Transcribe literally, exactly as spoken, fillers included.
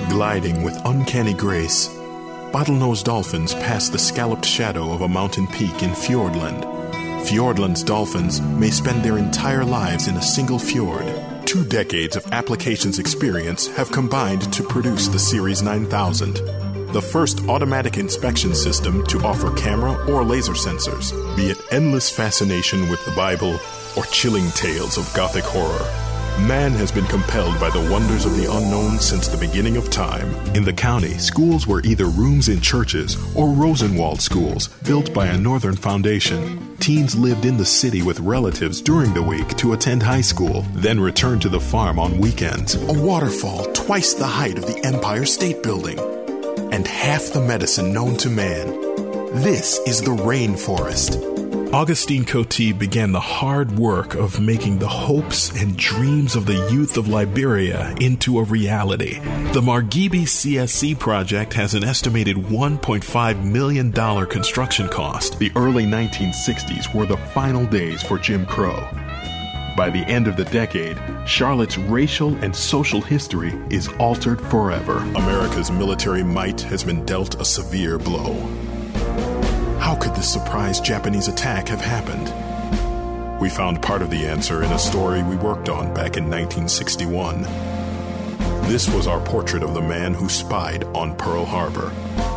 Gliding with uncanny grace, bottlenose dolphins pass the scalloped shadow of a mountain peak in Fiordland. Fiordland's dolphins may spend their entire lives in a single fjord. Two decades of applications experience have combined to produce the Series nine thousand, the first automatic inspection system to offer camera or laser sensors, be it endless fascination with the Bible or chilling tales of Gothic horror. Man has been compelled by the wonders of the unknown since the beginning of time. In the county, schools were either rooms in churches or Rosenwald schools built by a Northern foundation. Teens lived in the city with relatives during the week to attend high school, then returned to the farm on weekends. A waterfall twice the height of the Empire State Building, and half the medicine known to man. This is the rainforest. Augustine Coty began the hard work of making the hopes and dreams of the youth of Liberia into a reality. The Margibi C S C project has an estimated one point five million dollars construction cost. The early nineteen sixties were the final days for Jim Crow. By the end of the decade, Charlotte's racial and social history is altered forever. America's military might has been dealt a severe blow. How could this surprise Japanese attack have happened? We found part of the answer in a story we worked on back in nineteen sixty-one. This was our portrait of the man who spied on Pearl Harbor.